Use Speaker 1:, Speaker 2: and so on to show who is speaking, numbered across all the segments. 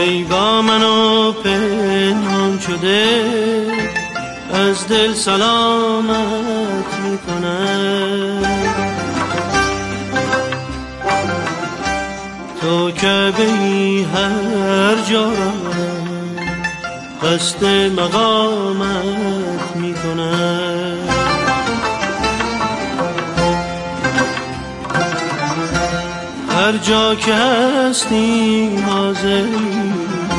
Speaker 1: ای با منو پنهان شده از دل سلامت میکنم. تو که بی هر جا قصد مقامت میکنم. هر جا که هستی حاضری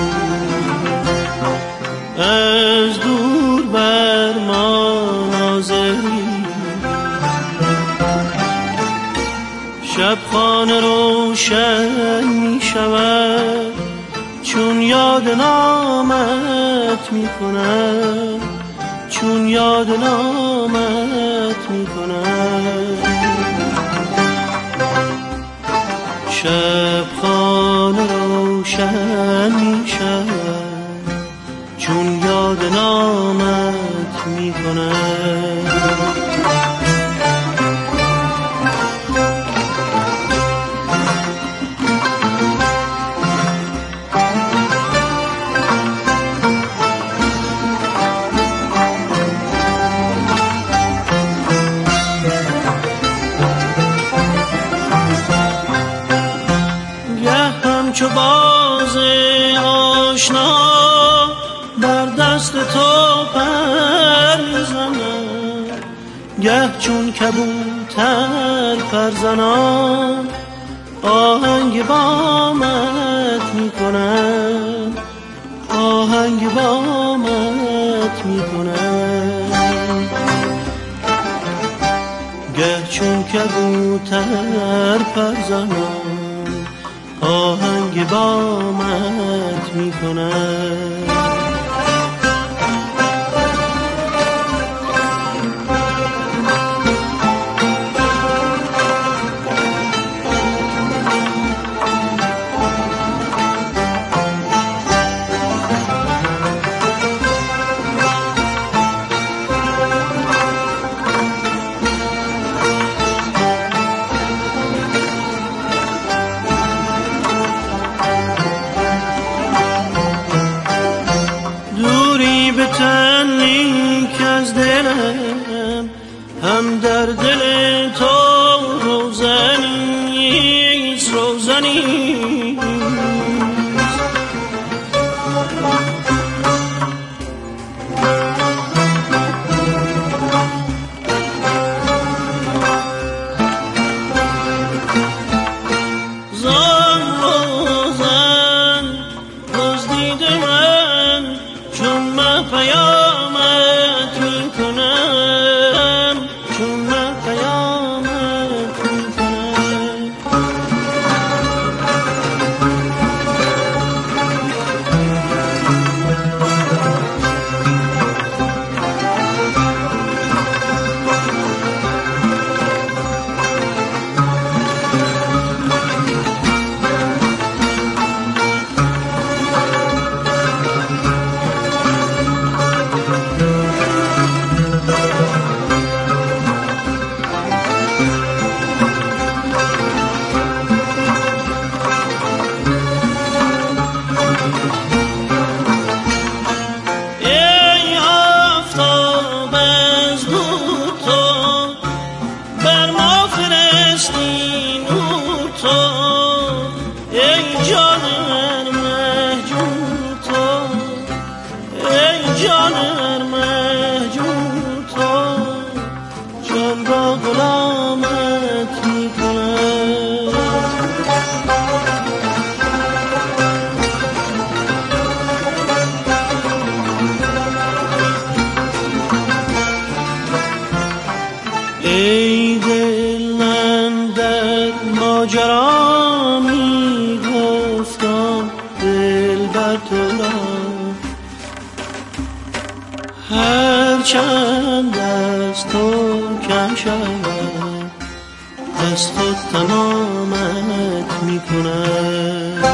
Speaker 1: از دور بر ما ناظری. شب خانه روشن می شود چون یاد نامت می کنم، چون یاد نامت می کنم. شب خانه روشن می شود چون یاد نامت می کنم. چو باز آشنا بر دست تو پر میزنم، گه چون کبوتر پر زنان آهنگ بامت میکنم، آهنگ بامت میکنم. گه چون کبوتر پر زنان آهنگ بامت میکنم. هم در دل تو روزنیست، روزنیست. زان روزن دزدیده من چون من پیامت میکنم، چون من قیامت میکنم. ای دل من در ماجرا می گفتم دل بر تو را، هر چند از تو کم شود از خود تمامت می کنم.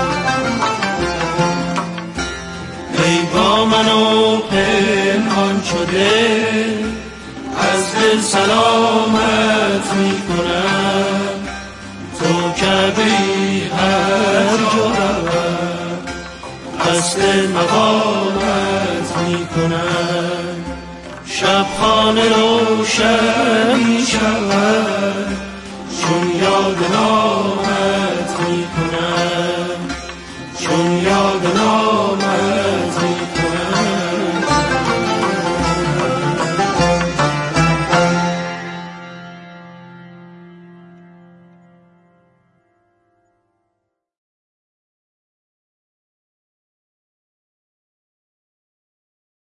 Speaker 1: ای با منو پنهان شده از دل سلامت می کنم. تو که بی هر جا قصد مقامت می کنم. شب خانه روشن می شود چون یاد نام